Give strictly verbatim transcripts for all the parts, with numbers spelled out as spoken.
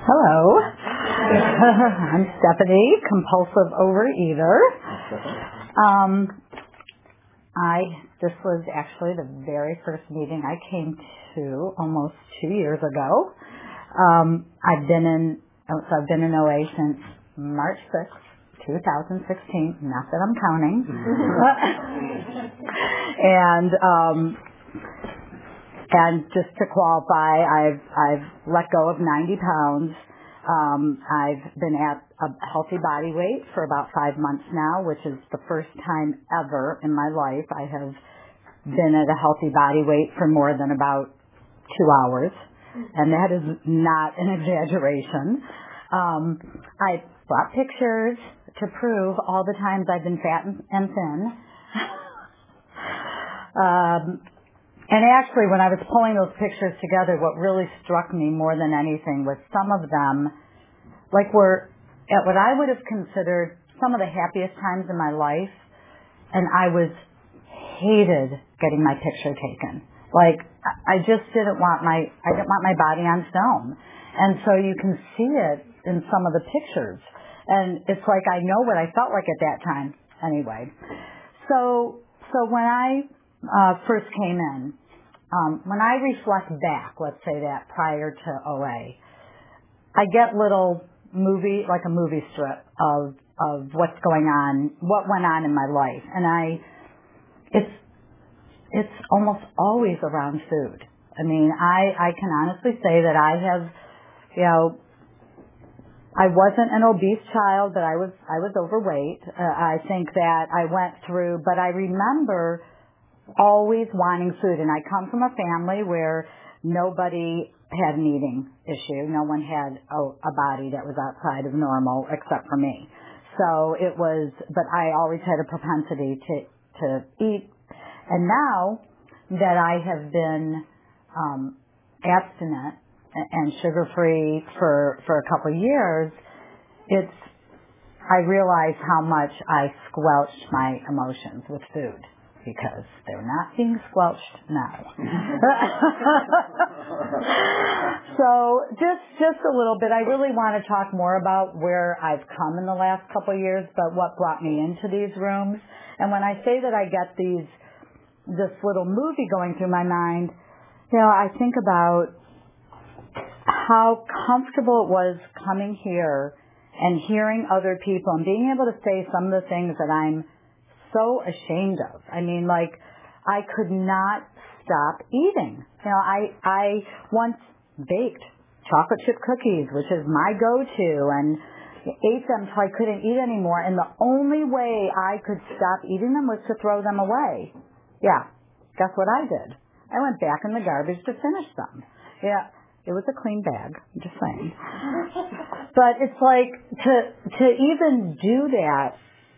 Hello. I'm Stephanie, compulsive overeater. Um, I this was actually the very first meeting I came to almost two years ago. Um, I've been in so I've been in O A since March sixth, two thousand sixteen. Not that I'm counting. and um, And just to qualify, I've I've let go of ninety pounds. Um, I've been at a healthy body weight for about five months now, which is the first time ever in my life I have been at a healthy body weight for more than about two hours, and that is not an exaggeration. Um, I brought pictures to prove all the times I've been fat and, and thin. um, And actually, when I was pulling those pictures together, what really struck me more than anything was some of them, like were at what I would have considered some of the happiest times in my life, and I was hated getting my picture taken. Like, I just didn't want my, I didn't want my body on film. And so you can see it in some of the pictures. And it's like I know what I felt like at that time anyway. So, so when I Uh, first came in. Um, when I reflect back, let's say that prior to O A, I get little movie, like a movie strip of of what's going on, what went on in my life, and I, it's it's almost always around food. I mean, I I can honestly say that I have, you know, I wasn't an obese child, but I was I was overweight. Uh, I think that I went through, but I remember always wanting food, and I come from a family where nobody had an eating issue. No one had a, a body that was outside of normal except for me. So it was, but I always had a propensity to, to eat. And now that I have been um, abstinent and sugar-free for, for a couple of years, it's, I realize how much I squelched my emotions with food, because they're not being squelched now. So just just a little bit. I really want to talk more about where I've come in the last couple of years, but what brought me into these rooms. And when I say that I get these this little movie going through my mind, you know, I think about how comfortable it was coming here and hearing other people and being able to say some of the things that I'm so ashamed of. I mean, like, I could not stop eating. You know, I I once baked chocolate chip cookies, which is my go-to, and ate them till I couldn't eat anymore, and the only way I could stop eating them was to throw them away. Yeah, guess what I did? I went back in the garbage to finish them. Yeah, it was a clean bag, I'm just saying. But it's like, to to even do that,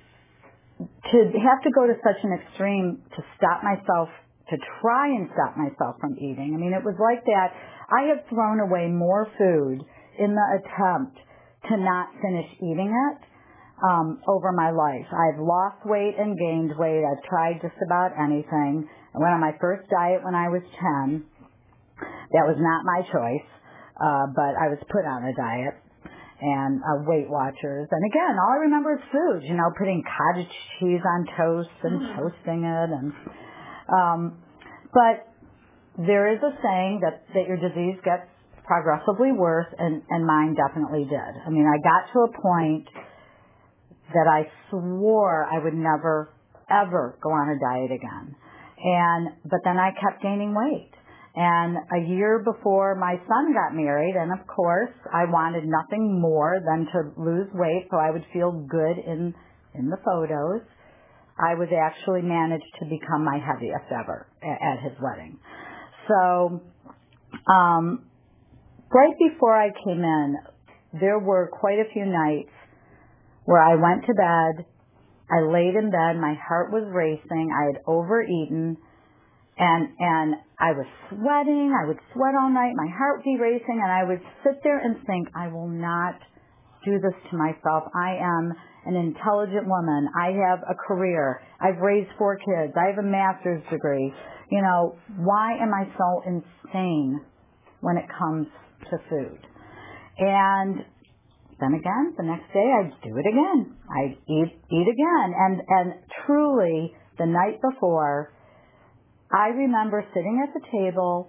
to have to go to such an extreme to stop myself, to try and stop myself from eating. I mean, it was like that. I have thrown away more food in the attempt to not finish eating it um, over my life. I've lost weight and gained weight. I've tried just about anything. I went on my first diet when I was ten. That was not my choice, uh, but I was put on a diet. And uh, Weight Watchers. And again, all I remember is food, you know, putting cottage cheese on toast and mm-hmm. toasting it. And um, But there is a saying that, that your disease gets progressively worse, and, and mine definitely did. I mean, I got to a point that I swore I would never, ever go on a diet again. And But then I kept gaining weight. And a year before my son got married, and of course, I wanted nothing more than to lose weight so I would feel good in in the photos, I was actually managed to become my heaviest ever at, at his wedding. So, um, right before I came in, there were quite a few nights where I went to bed, I laid in bed, my heart was racing, I had overeaten, And and I was sweating, I would sweat all night, my heart would be racing, and I would sit there and think, I will not do this to myself. I am an intelligent woman. I have a career. I've raised four kids. I have a master's degree. You know, why am I so insane when it comes to food? And then again, the next day I'd do it again. I'd eat, eat again. And, and truly, the night before, I remember sitting at the table,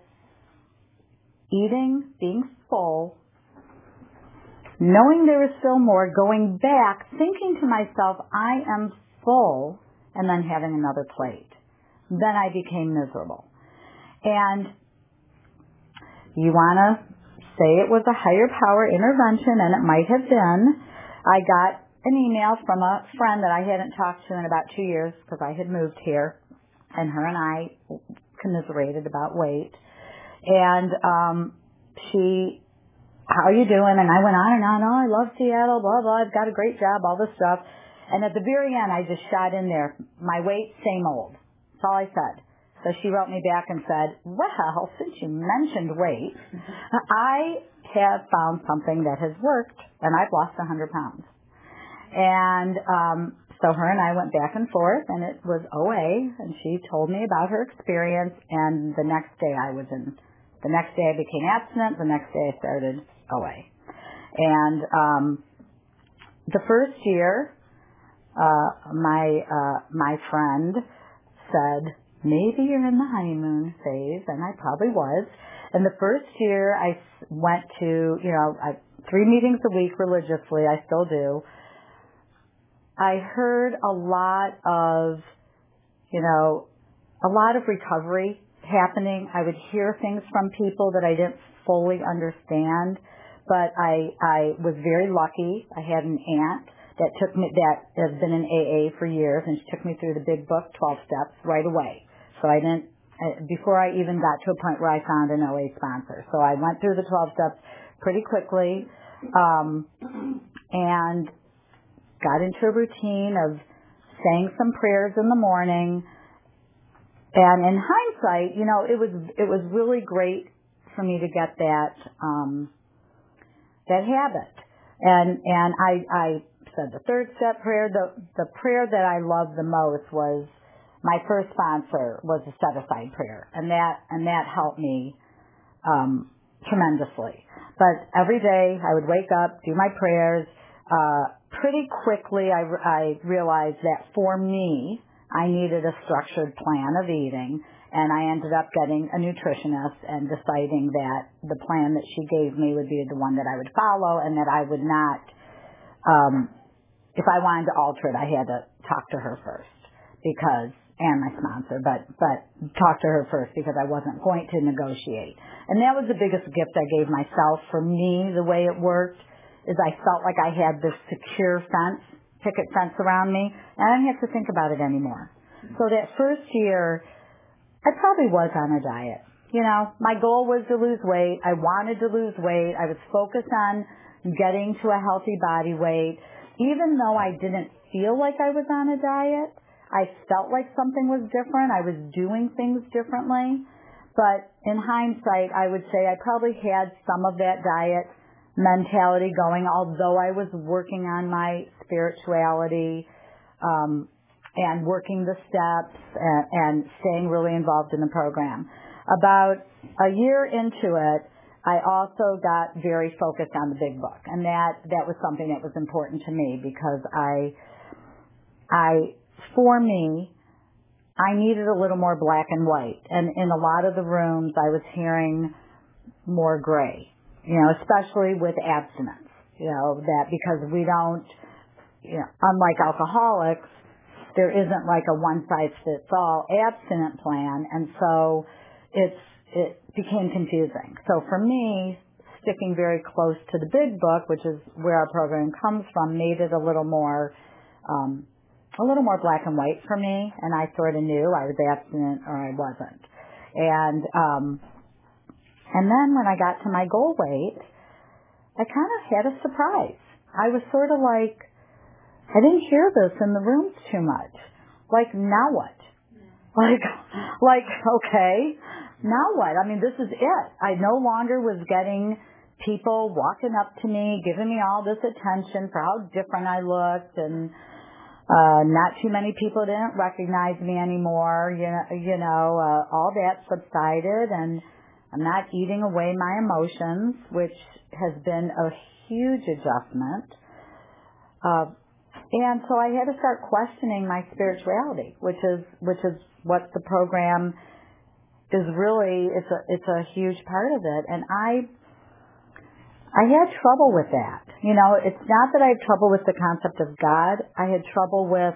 eating, being full, knowing there was still more, going back, thinking to myself, I am full, and then having another plate. Then I became miserable. And you want to say it was a higher power intervention, and it might have been. I got an email from a friend that I hadn't talked to in about two years because I had moved here, and her and I commiserated about weight. And um, she, how are you doing? And I went on and on, oh, I love Seattle, blah, blah, I've got a great job, all this stuff. And at the very end, I just shot in there, my weight, same old. That's all I said. So she wrote me back and said, well, since you mentioned weight, I have found something that has worked, and I've lost one hundred pounds. And um, so her and I went back and forth, and it was O A, and she told me about her experience, and the next day I was in, the next day I became abstinent, the next day I started O A. And um, the first year, uh, my uh, my friend said, maybe you're in the honeymoon phase, and I probably was. And the first year I went to, you know, I, three meetings a week religiously, I still do. I heard a lot of, you know, a lot of recovery happening. I would hear things from people that I didn't fully understand, but I, I was very lucky. I had an aunt that took me, that has been in A A for years, and she took me through the big book, twelve steps, right away. So I didn't, before I even got to a point where I found an O A sponsor. So I went through the twelve steps pretty quickly, um, and got into a routine of saying some prayers in the morning. And in hindsight, you know, it was, it was really great for me to get that, um, that habit. And, and I, I said the third step prayer. The, the prayer that I loved the most was, my first sponsor was a set-aside prayer, and that and that helped me um, tremendously. But every day I would wake up, do my prayers. Uh, pretty quickly I, I realized that for me, I needed a structured plan of eating, and I ended up getting a nutritionist and deciding that the plan that she gave me would be the one that I would follow, and that I would not, um, if I wanted to alter it, I had to talk to her first, because and my sponsor, but, but talk to her first because I wasn't going to negotiate. And that was the biggest gift I gave myself. For me, the way it worked is I felt like I had this secure fence, picket fence around me, and I didn't have to think about it anymore. So that first year, I probably was on a diet. You know, my goal was to lose weight. I wanted to lose weight. I was focused on getting to a healthy body weight. Even though I didn't feel like I was on a diet, I felt like something was different. I was doing things differently. But in hindsight, I would say I probably had some of that diet mentality going, although I was working on my spirituality um, and working the steps and, and staying really involved in the program. About a year into it, I also got very focused on the big book. And that, that was something that was important to me because I, I, for me, I needed a little more black and white. And in a lot of the rooms, I was hearing more gray, you know, especially with abstinence, you know, that because we don't, you know, unlike alcoholics, there isn't like a one-size-fits-all abstinent plan. And so it's, it became confusing. So for me, sticking very close to the big book, which is where our program comes from, made it a little more, um, a little more black and white for me, and I sort of knew I was abstinent or I wasn't. And um, and then when I got to my goal weight, I kind of had a surprise. I was sort of like, I didn't hear this in the rooms too much. Like, now what? Like, like okay, now what? I mean, this is it. I no longer was getting people walking up to me, giving me all this attention for how different I looked, and Uh, not too many people didn't recognize me anymore. You know, you know uh, all that subsided, and I'm not eating away my emotions, which has been a huge adjustment. Uh, and so I had to start questioning my spirituality, which is which is what the program is really. It's a it's a huge part of it, and I I had trouble with that. You know, it's not that I had trouble with the concept of God. I had trouble with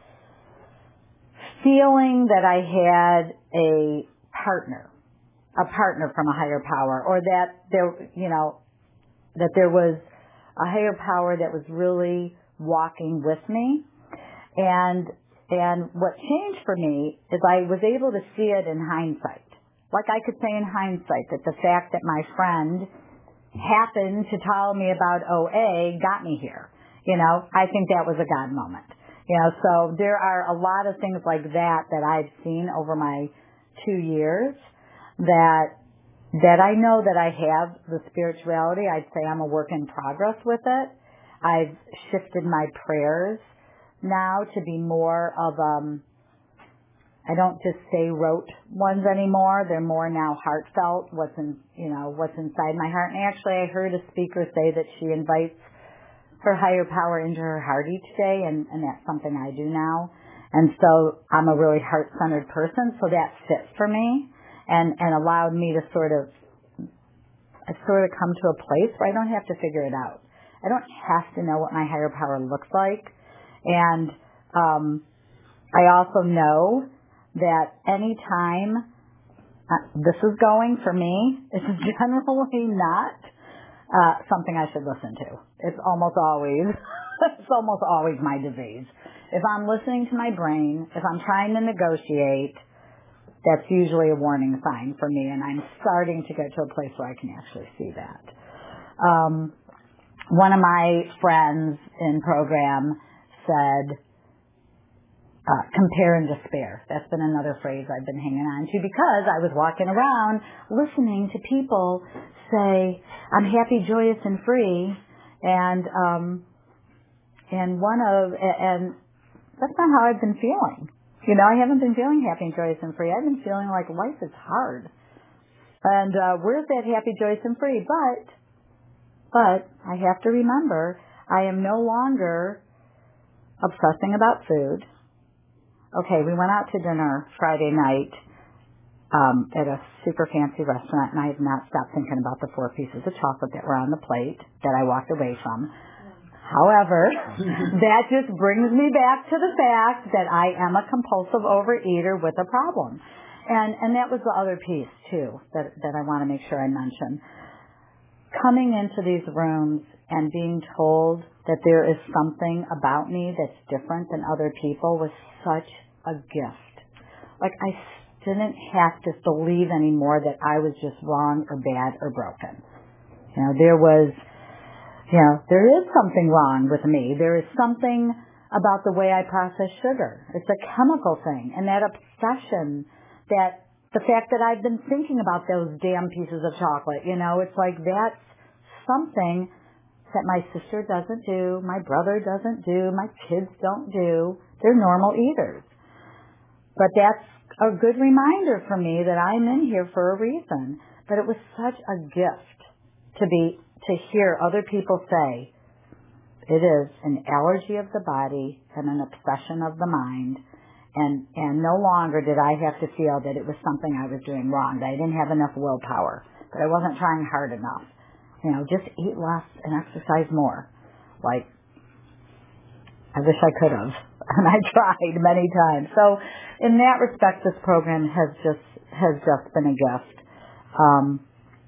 feeling that I had a partner, a partner from a higher power, or that there, you know, that there was a higher power that was really walking with me. And and what changed for me is I was able to see it in hindsight. Like I could say in hindsight that the fact that my friend happened to tell me about O A got me here. You know, I think that was a God moment. You know, so there are a lot of things like that that I've seen over my two years that that I know that I have the spirituality. I'd say I'm a work in progress with it. I've shifted my prayers now to be more of um I don't just say rote ones anymore. They're more now heartfelt, what's in, you know, what's inside my heart. And actually I heard a speaker say that she invites her higher power into her heart each day, and, and that's something I do now. And so I'm a really heart-centered person, so that fits for me and, and allowed me to sort of, I sort of come to a place where I don't have to figure it out. I don't have to know what my higher power looks like. And um, I also know that any time uh, this is going for me, it's generally not uh, something I should listen to. It's almost always, it's almost always my disease. If I'm listening to my brain, if I'm trying to negotiate, that's usually a warning sign for me, and I'm starting to get to a place where I can actually see that. Um, one of my friends in program said, Uh, compare and despair. That's been another phrase I've been hanging on to because I was walking around listening to people say, I'm happy, joyous, and free. And, um, and one of, and that's not how I've been feeling. You know, I haven't been feeling happy and joyous and free. I've been feeling like life is hard. And, uh, where's that happy, joyous, and free? But, but I have to remember I am no longer obsessing about food. Okay, we went out to dinner Friday night um, at a super fancy restaurant, and I have not stopped thinking about the four pieces of chocolate that were on the plate that I walked away from. However, that just brings me back to the fact that I am a compulsive overeater with a problem. And and that was the other piece, too, that, that I want to make sure I mention. Coming into these rooms and being told that there is something about me that's different than other people was such a gift. Like I didn't have to believe anymore that I was just wrong or bad or broken. You know, there was, you know, there is something wrong with me. There is something about the way I process sugar. It's a chemical thing. And that obsession, that the fact that I've been thinking about those damn pieces of chocolate, you know, it's like that's something that my sister doesn't do, my brother doesn't do, my kids don't do. They're normal eaters. But that's a good reminder for me that I'm in here for a reason. But it was such a gift to be, to hear other people say, it is an allergy of the body and an obsession of the mind. And, and no longer did I have to feel that it was something I was doing wrong, that I didn't have enough willpower, that I wasn't trying hard enough. You know, just eat less and exercise more. Like, I wish I could have. And I tried many times. So in that respect, this program has just, has just been a gift. Um,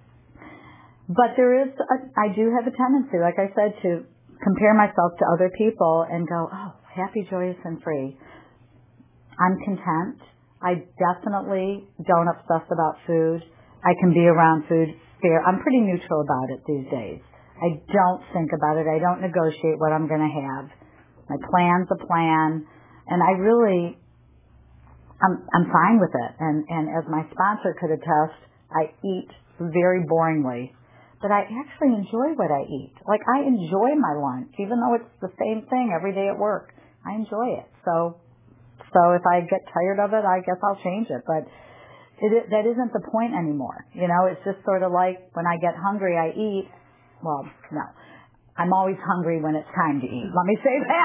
but there is, a, I do have a tendency, like I said, to compare myself to other people and go, oh, happy, joyous, and free. I'm content. I definitely don't obsess about food. I can be around food. I'm pretty neutral about it these days. I don't think about it. I don't negotiate what I'm going to have. My plan's a plan, and I really, I'm I'm fine with it. And and as my sponsor could attest, I eat very boringly, but I actually enjoy what I eat. Like I enjoy my lunch, even though it's the same thing every day at work. I enjoy it. So so if I get tired of it, I guess I'll change it. But it, that isn't the point anymore. You know, it's just sort of like when I get hungry, I eat. Well, no. I'm always hungry when it's time to eat. Let me say that.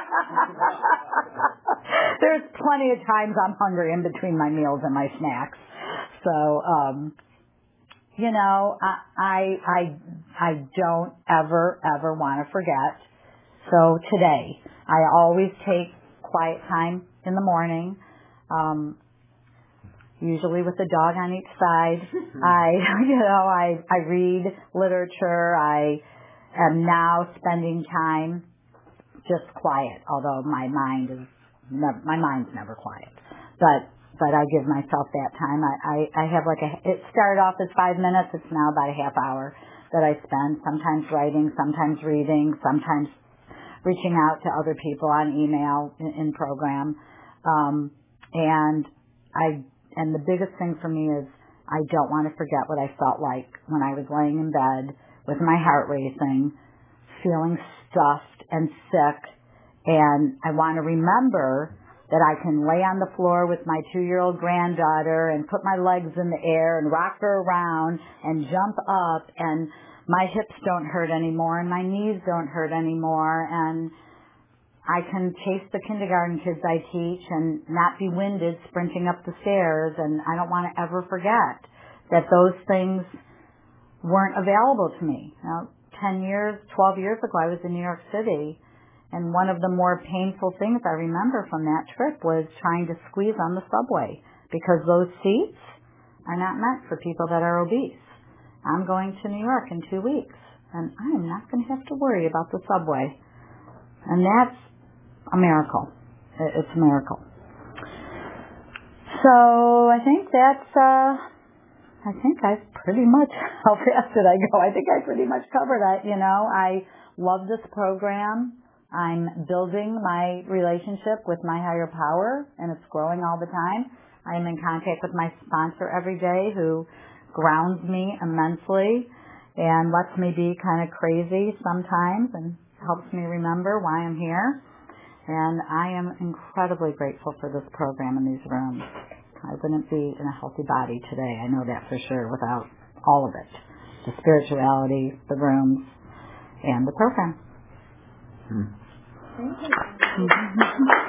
There's plenty of times I'm hungry in between my meals and my snacks. So, um, you know, I, I, I, I don't ever, ever want to forget. So today, I always take quiet time in the morning, um, usually with the dog on each side. I, you know, I, I read literature. I am now spending time just quiet, although my mind is never, my mind's never quiet. But but I give myself that time. I, I, I have like a, it started off as five minutes. It's now about a half hour that I spend, sometimes writing, sometimes reading, sometimes reaching out to other people on email in, in program. Um, and I, and the biggest thing for me is I don't want to forget what I felt like when I was laying in bed with my heart racing, feeling stuffed and sick. And I want to remember that I can lay on the floor with my two-year-old granddaughter and put my legs in the air and rock her around and jump up, and my hips don't hurt anymore and my knees don't hurt anymore, and I can chase the kindergarten kids I teach and not be winded sprinting up the stairs. And I don't want to ever forget that those things weren't available to me. Now, ten years, twelve years ago, I was in New York City. And one of the more painful things I remember from that trip was trying to squeeze on the subway, because those seats are not meant for people that are obese. I'm going to New York in two weeks, and I am not going to have to worry about the subway. And that's a miracle. It's a miracle. So I think that's, uh, I think I've pretty much, how fast did I go? I think I pretty much covered it. You know, I love this program. I'm building my relationship with my higher power, and it's growing all the time. I am in contact with my sponsor every day, who grounds me immensely and lets me be kind of crazy sometimes and helps me remember why I'm here. And I am incredibly grateful for this program and these rooms. I wouldn't be in a healthy body today, I know that for sure, without all of it. The spirituality, the rooms, and the program. Hmm. Thank you.